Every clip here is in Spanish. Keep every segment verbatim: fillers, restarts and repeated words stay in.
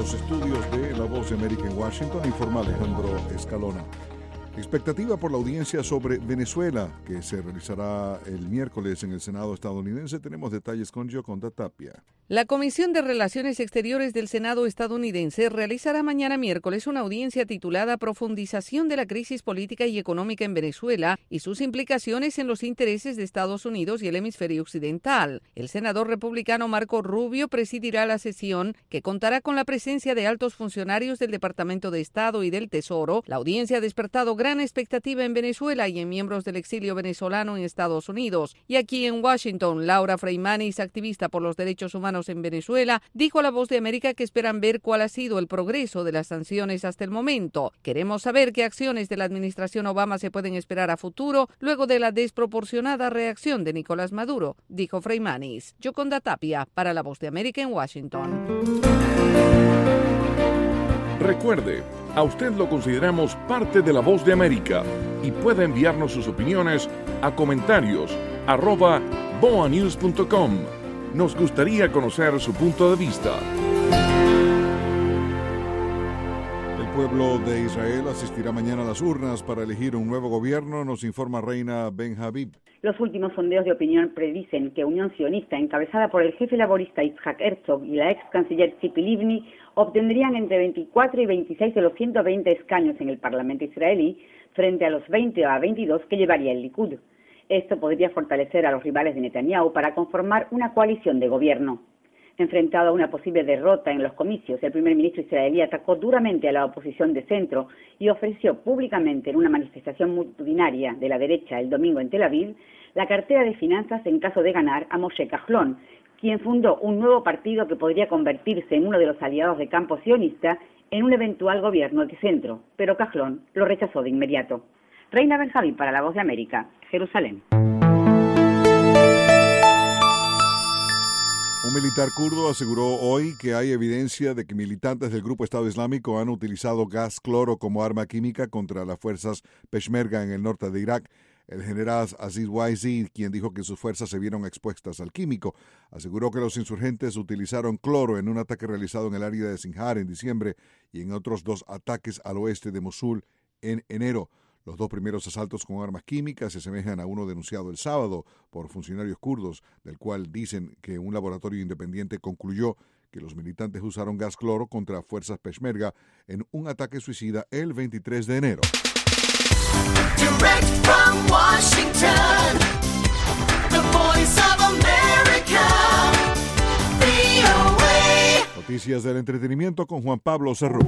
los estudios de La Voz de América en Washington, informa Alejandro Escalona. Expectativa por la audiencia sobre Venezuela, que se realizará el miércoles en el Senado estadounidense. Tenemos detalles con Yoconda Tapia. La Comisión de Relaciones Exteriores del Senado estadounidense realizará mañana miércoles una audiencia titulada Profundización de la crisis política y económica en Venezuela y sus implicaciones en los intereses de Estados Unidos y el hemisferio occidental. El senador republicano Marco Rubio presidirá la sesión, que contará con la presencia de altos funcionarios del Departamento de Estado y del Tesoro. La audiencia ha despertado gran expectativa en Venezuela y en miembros del exilio venezolano en Estados Unidos. Y aquí en Washington, Laura Freimanis, activista por los derechos humanos en Venezuela, dijo a La Voz de América que esperan ver cuál ha sido el progreso de las sanciones hasta el momento. Queremos saber qué acciones de la administración Obama se pueden esperar a futuro luego de la desproporcionada reacción de Nicolás Maduro, dijo Freimanis. Yoconda Tapia, para La Voz de América en Washington. Recuerde, a usted lo consideramos parte de La Voz de América y puede enviarnos sus opiniones a comentarios arroba boa news punto com. Nos gustaría conocer su punto de vista. El pueblo de Israel asistirá mañana a las urnas para elegir un nuevo gobierno, nos informa Reina Ben Habib. Los últimos sondeos de opinión predicen que Unión Sionista, encabezada por el jefe laborista Yitzhak Herzog y la ex canciller Tzipi Livni, obtendrían entre veinticuatro y veintiséis de los ciento veinte escaños en el Parlamento israelí, frente a los veinte a veintidós que llevaría el Likud. Esto podría fortalecer a los rivales de Netanyahu para conformar una coalición de gobierno. Enfrentado a una posible derrota en los comicios, el primer ministro israelí atacó duramente a la oposición de centro y ofreció públicamente en una manifestación multitudinaria de la derecha el domingo en Tel Aviv la cartera de finanzas en caso de ganar a Moshe Kahlon, quien fundó un nuevo partido que podría convertirse en uno de los aliados de campo sionista en un eventual gobierno de centro, pero Kahlon lo rechazó de inmediato. Reina Ben Habib para La Voz de América, Jerusalén. Un militar kurdo aseguró hoy que hay evidencia de que militantes del grupo Estado Islámico han utilizado gas cloro como arma química contra las fuerzas Peshmerga en el norte de Irak. El general Aziz Waisi, quien dijo que sus fuerzas se vieron expuestas al químico, aseguró que los insurgentes utilizaron cloro en un ataque realizado en el área de Sinjar en diciembre y en otros dos ataques al oeste de Mosul en enero. Los dos primeros asaltos con armas químicas se asemejan a uno denunciado el sábado por funcionarios kurdos, del cual dicen que un laboratorio independiente concluyó que los militantes usaron gas cloro contra fuerzas Peshmerga en un ataque suicida el veintitrés de enero. Direct from Washington, the voice of America, V O A. Noticias del entretenimiento con Juan Pablo Cerrú.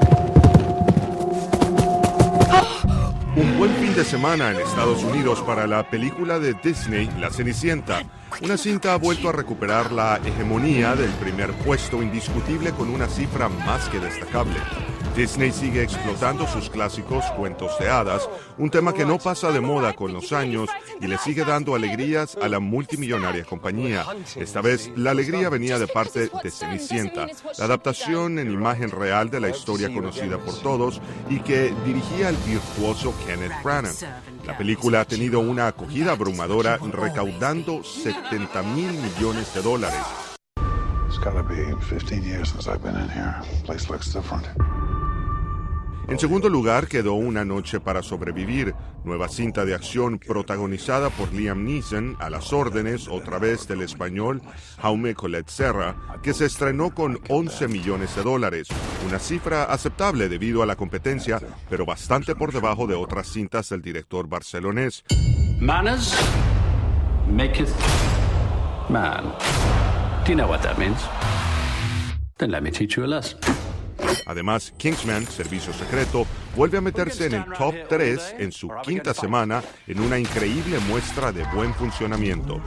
Un buen fin de semana en Estados Unidos para la película de Disney, La Cenicienta. Una cinta ha vuelto a recuperar la hegemonía del primer puesto indiscutible con una cifra más que destacable. Disney sigue explotando sus clásicos cuentos de hadas, un tema que no pasa de moda con los años y le sigue dando alegrías a la multimillonaria compañía. Esta vez, la alegría venía de parte de Cenicienta, la adaptación en imagen real de la historia conocida por todos y que dirigía el virtuoso Kenneth Branagh. La película ha tenido una acogida abrumadora, recaudando setenta mil millones de dólares. It's gotta be fifteen years since I've been in here. Place looks different. En segundo lugar, quedó Una noche para sobrevivir, nueva cinta de acción protagonizada por Liam Neeson, a las órdenes, otra vez del español Jaume Collet Serra, que se estrenó con once millones de dólares, una cifra aceptable debido a la competencia, pero bastante por debajo de otras cintas del director barcelonés. Manners maketh man. Do you know what that means? Then let me teach you a lesson. Además, Kingsman, Servicio Secreto, vuelve a meterse en el top tres en su quinta semana en una increíble muestra de buen funcionamiento.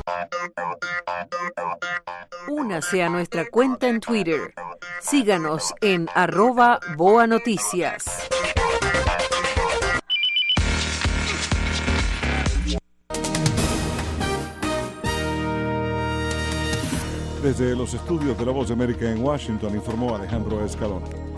Únase a nuestra cuenta en Twitter. Síganos en arroba Boa Noticias. Desde los estudios de La Voz de América en Washington, informó Alejandro Escalona.